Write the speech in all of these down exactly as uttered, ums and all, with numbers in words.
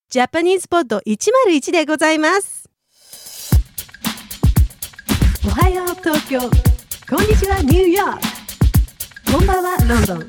ジャパニーズポッドいちまるいちでございます。おはよう東京、こんにちはニューヨーク、こんばんはロンドン。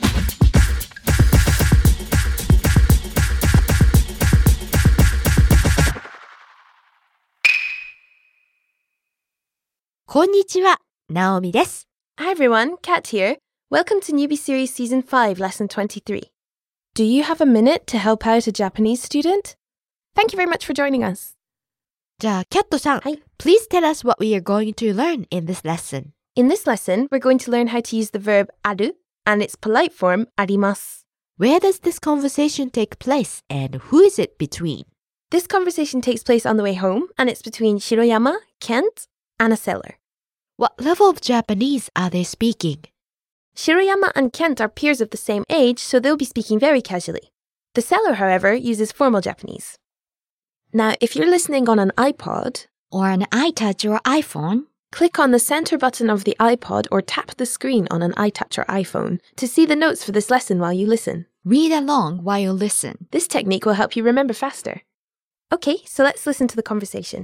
こんにちは、ナオミです。 Hi everyone, Kat here. Welcome to Newbie Series Season five, Lesson twenty-three. Do you have a minute to help out a Japanese student? Thank you very much for joining us. じゃあ、キャットさん、 はい。 Please tell us what we are going to learn in this lesson. In this lesson, we're going to learn how to use the verb aru and its polite form arimasu. Where does this conversation take place and who is it between? This conversation takes place on the way home and it's between Shiroyama, Kent, and a seller. What level of Japanese are they speaking? Shiroyama and Kent are peers of the same age, so they'll be speaking very casually. The seller, however, uses formal Japanese. Now, if you're listening on an iPod, Or an iTouch or iPhone? click on the center button of the iPod or tap the screen on an iTouch or iPhone to see the notes for this lesson while you listen. Read along while you listen. This technique will help you remember faster. Okay, so let's listen to the conversation.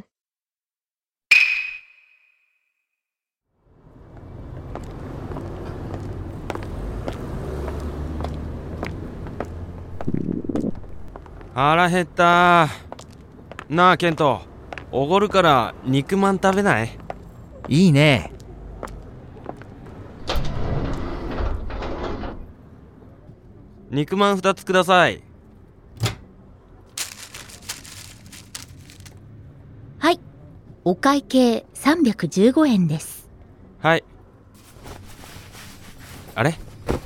腹減ったなあケント、おごるから肉まん食べない？ いいね。 肉まんふたつください。 はい、お会計さんびゃくじゅうごえんです。 はい。あれ？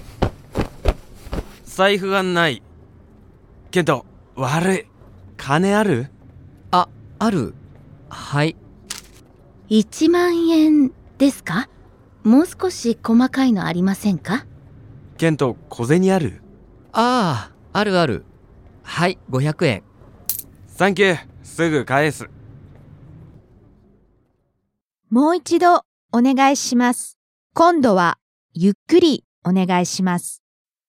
財布がない。ケント、悪い。金ある？ あ、ある。はい。 いちまんえんですか？もう少し細かいのありませんか？ ケント、小銭ある？ ああ、あるある。はい、ごひゃくえん。 サンキュー、すぐ返す。 もう一度お願いします。今度はゆっくりお願いします。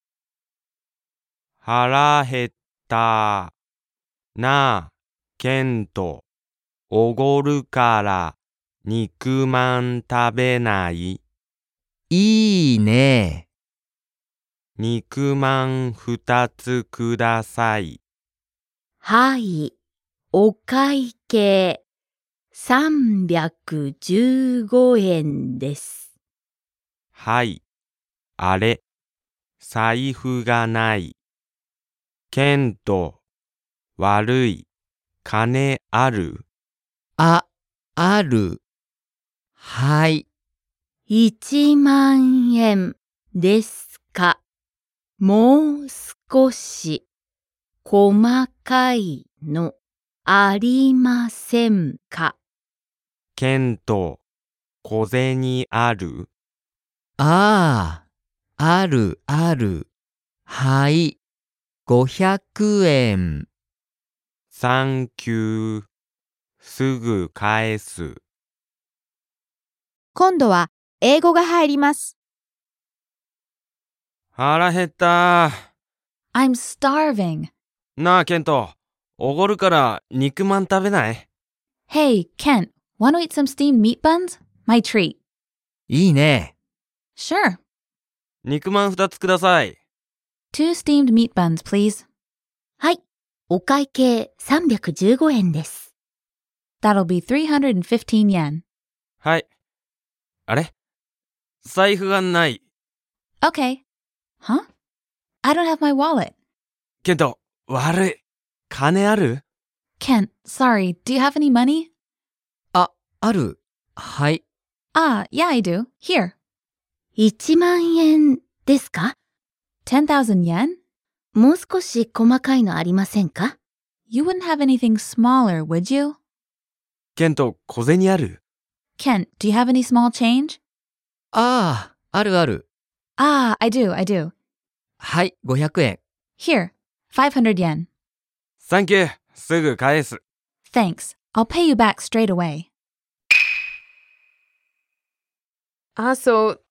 腹減ったなあケント、おごるから肉まん食べない？ いいね。 肉まん二つください。 はい、お会計さんびゃくじゅうごえんです。 はい、あれ、財布がない。ケント、悪い。金ある？ あ、ある。はい。 いちまんえんですか？もう少し細かいのありませんか？ ケント、小銭ある？ ああ、あるある。はい。ごひゃくえん。 サンキュー。すぐ返す。 今度は英語が入ります。 腹減った。 I'm starving. なあケント、おごるから肉まん食べない？ Hey, Kent, want to eat some steamed meat buns? My treat. いいね。 Sure. 肉まん二つください。 Two steamed meat buns, please. はい、お会計さんびゃくじゅうごえんです。 That'll be three hundred fifteen yen. はい。あれ？財布がない。 Okay. Huh? I don't have my wallet. ケント、悪い。金ある？ Kent, sorry, do you have any money? あ、ある。はい。 Ah, yeah, I do. Here. いちまんえんですか？ ten thousand yen? もう少し細かいのありませんか？ You wouldn't have anything smaller, would you? ケント、小銭ある？ Kent, do you have any small change? ああ、あるある。 Ah, I do, I do. はい、ごひゃくえん。 Here, five hundred yen. サンキュー、すぐ返す。 Thanks. I'll pay you back straight away. Ah, so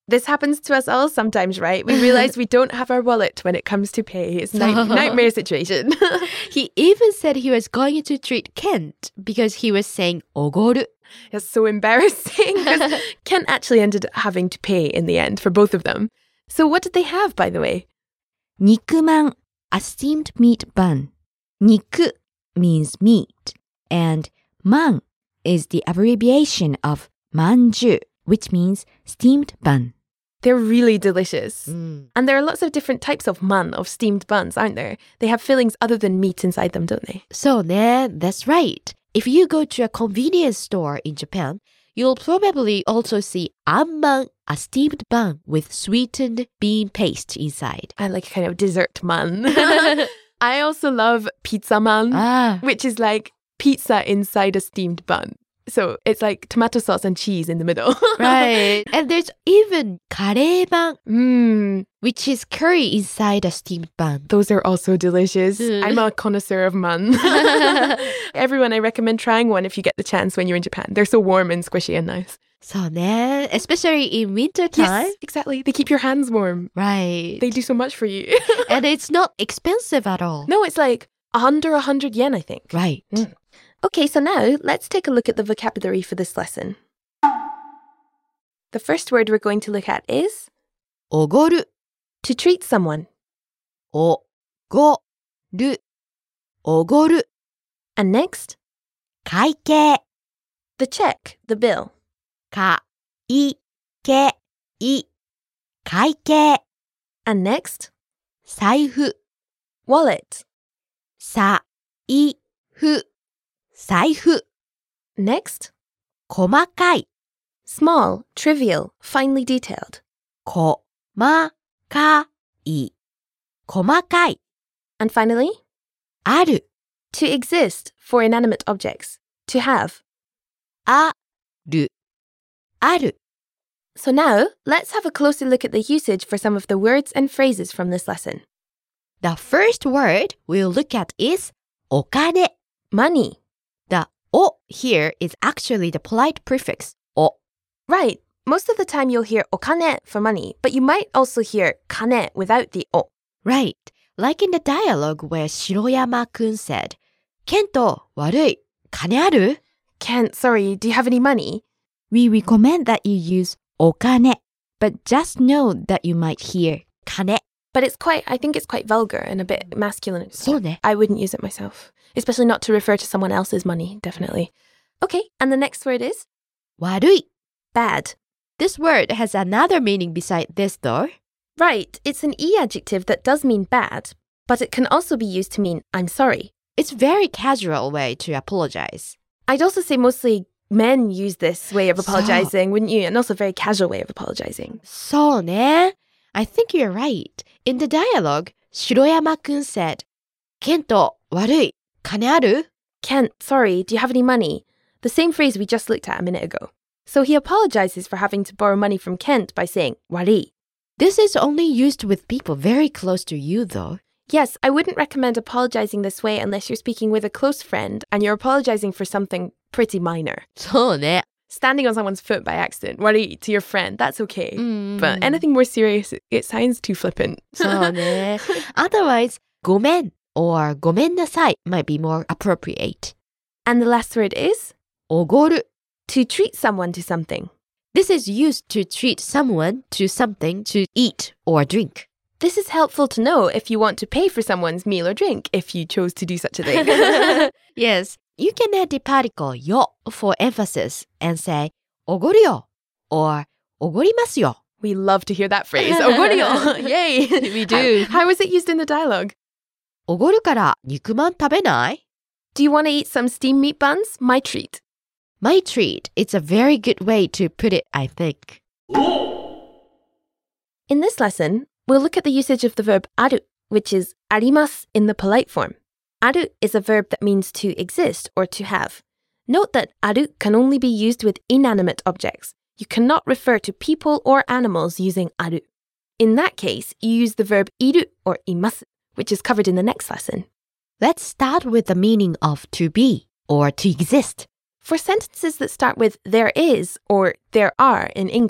This happens to us all sometimes, right? We realize we don't have our wallet when it comes to pay. It's a night- nightmare situation. He even said he was going to treat Kent because he was saying ogoru. It's so embarrassing because Kent actually ended up having to pay in the end for both of them. So what did they have, by the way? Nikuman, a steamed meat bun. Niku means meat, and man is the abbreviation of manju, which means steamed bun. They're really delicious. Mm. And there are lots of different types of man, of steamed buns, aren't there? They have fillings other than meat inside them, don't they? So, ne, that's right. If you go to a convenience store in Japan, you'll probably also see amman, a steamed bun with sweetened bean paste inside. I like a kind of dessert man. I also love pizza man, Ah, which is like pizza inside a steamed bun. So it's like tomato sauce and cheese in the middle. right. And there's even kareban, Mmm, which is curry inside a steamed bun. those are also delicious. Mm. I'm a connoisseur of man. Everyone, I recommend trying one if you get the chance when you're in Japan. They're so warm and squishy and nice. So, ne, especially in winter time. Yes, exactly. They keep your hands warm. Right. They do so much for you. And it's not expensive at all. No, it's like under a hundred yen, I think. Right. Mm. Okay, so now let's take a look at the vocabulary for this lesson. The first word we're going to look at is Ogoru, to treat someone. ogoru, ogoru. And next, Kaikei, the check, the bill. kai-kei, kaikei. And next, 財布、 wallet. 財布、財布。 Next, 細かい、 small, trivial, finely detailed. 細かい、細かい。 And finally, ある、 to exist for inanimate objects. To have. ある、ある。 So now, let's have a closer look at the usage for some of the words and phrases from this lesson. The first word we'll look at is お金。 Money. The お here is actually the polite prefix お。 Right. Most of the time you'll hear okane for money, but you might also hear kane without the o. Right. Like in the dialogue where Shiroyama-kun said, ケント、悪い。金ある? Kent, sorry, do you have any money? We recommend that you use お金, but just know that you might hear 金。 But it's quite, I think it's quite vulgar and a bit masculine. そうね。 I wouldn't use it myself, especially not to refer to someone else's money, definitely. Okay, and the next word is 悪い. bad. This word has another meaning beside this though. Right, it's an e adjective that does mean bad, but it can also be used to mean I'm sorry. It's a very casual way to apologize. I'd also say mostly men use this way of So- apologizing, wouldn't you? And also a very casual way of apologizing. そうね. I think you're right. In the dialogue, Shiroyama-kun said, ケント、悪い。金ある? Kent, sorry, do you have any money? The same phrase we just looked at a minute ago. So he apologizes for having to borrow money from Kent by saying wari. This is only used with people very close to you though. Yes, I wouldn't recommend apologizing this way unless you're speaking with a close friend and you're apologizing for something pretty minor. そうね. Standing on someone's foot by accident, wari, to your friend, that's okay. Mm. But anything more serious, it- it sounds too flippant. そうね. Otherwise, ごめん or ごめんなさい might be more appropriate. And the last word is おごる. to treat someone to something. This is used to treat someone to something to eat or drink. This is helpful to know if you want to pay for someone's meal or drink, if you chose to do such a thing. Yes, you can add the particle よ for emphasis and say おごるよ or おごりますよ. We love to hear that phrase. Ogorio! Yay! We do. How, how is it used in the dialogue? おごるから肉まん食べない? Do you want to eat some steamed meat buns? My treat. My treat. It's a very good way to put it, I think. In this lesson, we'll look at the usage of the verb aru, which is arimasu in the polite form. Aru is a verb that means to exist or to have. Note that aru can only be used with inanimate objects. You cannot refer to people or animals using aru. In that case, you use the verb iru or imasu, which is covered in the next lesson. Let's start with the meaning of to be or to exist. For sentences that start with there is or there are in English,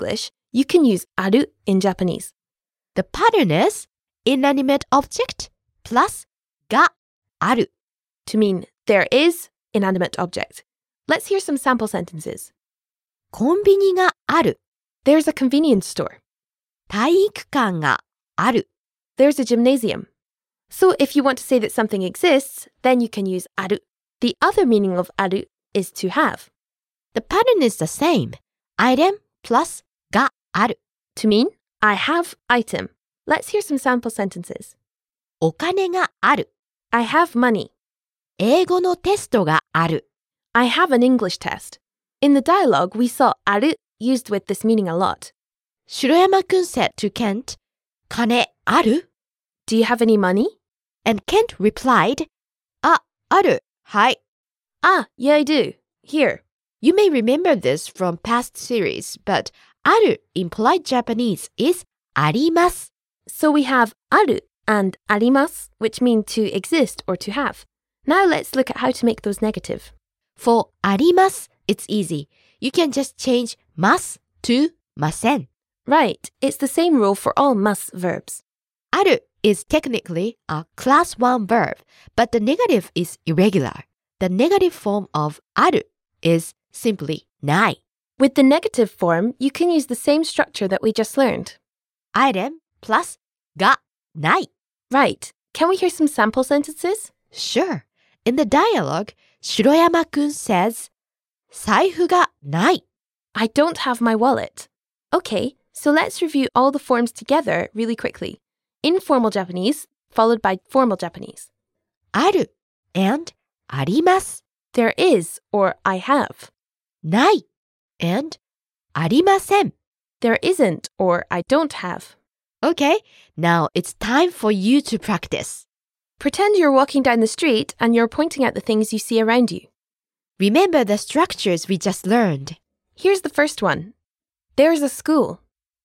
you can use aru in Japanese. The pattern is inanimate object plus がある to mean there is inanimate object. Let's hear some sample sentences. コンビニがある There's a convenience store. 体育館がある There's a gymnasium. So if you want to say that something exists, then you can use aru. The other meaning of aru is to have. The pattern is the same. Item plus がある To mean, I have item. Let's hear some sample sentences. お金がある I have money. 英語のテストがある I have an English test. In the dialogue, we saw aru used with this meaning a lot. 白山くん said to Kent, 金ある Do you have any money? And Kent replied, あ、ある。はい。 Ah, yeah, I do. Here. You may remember this from past series, but ある in polite Japanese is あります。 So we have aru and arimasu, which mean to exist or to have. Now let's look at how to make those negative. For あります it's easy. You can just change ます to ません。 Right, it's the same rule for all must verbs. ある is technically a class one verb, but the negative is irregular. The negative form of ある is simply ない。 With the negative form, you can use the same structure that we just learned. Item plus がない。 Right, can we hear some sample sentences? Sure. In the dialogue, 白山くん says, 財布がない。 I don't have my wallet. Okay, so let's review all the forms together really quickly. Informal Japanese, followed by formal Japanese. ある and あります。 There is, or I have. ない and ありません。 There isn't, or I don't have. Okay, now it's time for you to practice. Pretend you're walking down the street and you're pointing out the things you see around you. Remember the structures we just learned. Here's the first one. There's a school.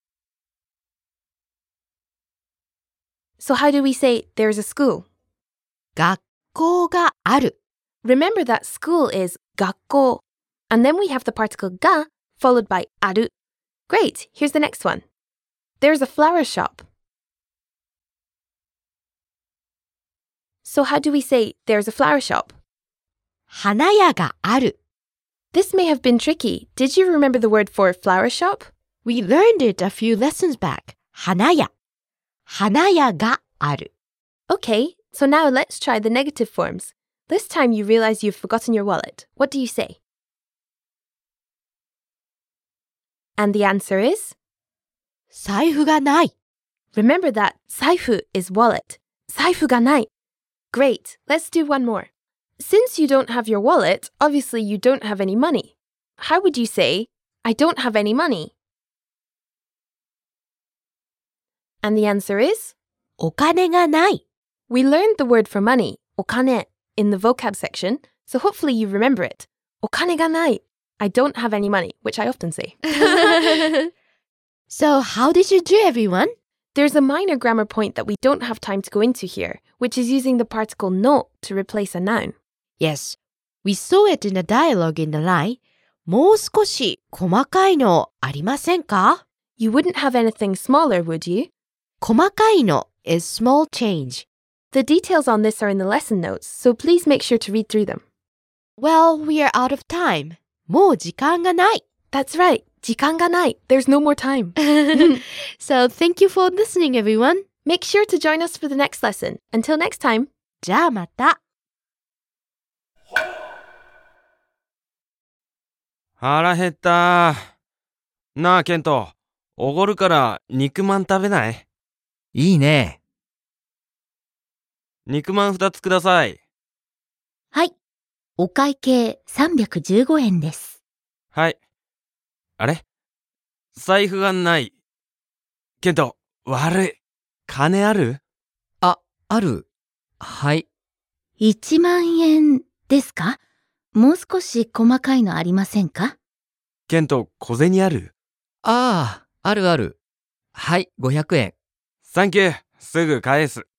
So how do we say there's a school? 学校がある。 Remember that school is 学校. And then we have the particle ga followed by aru. Great, here's the next one. There's a flower shop. So how do we say there's a flower shop? 花屋がある。 This may have been tricky. Did you remember the word for flower shop? We learned it a few lessons back. 花屋。花屋がある。 Okay, so now let's try the negative forms. This time you realize you've forgotten your wallet. What do you say? And the answer is? 財布がない。 Remember that 財布 is wallet. 財布がない. Great, let's do one more. Since you don't have your wallet, obviously you don't have any money. How would you say, I don't have any money? And the answer is? お金がない。 We learned the word for money, お金, in the vocab section, so hopefully you remember it. お金がない. I don't have any money, which I often say. So how did you do, everyone? There's a minor grammar point that we don't have time to go into here, which is using the particle no to replace a noun. Yes, we saw it in the dialogue in the line. もう少し細かいのありませんか? You wouldn't have anything smaller, would you? 細かいの is small change. The details on this are in the lesson notes, so please make sure to read through them. Well, we are out of time. もう時間がない. That's right. 時間がない. There's no more time. So thank you for listening, everyone. Make sure to join us for the next lesson. Until next time. じゃあまた. 腹減ったなあケント、おごるから肉まん食べない？ いいね。 肉まん二つください。 はい。お会計さんびゃくじゅうごえんです。 はい。あれ？財布がない。ケント、悪い。金ある？ あ、ある。はい。 いちまんえんですか？もう少し細かいのありませんか？ ケント、小銭ある？ ああ、あるある。はい、ごひゃくえん。 サンキュー。すぐ返す。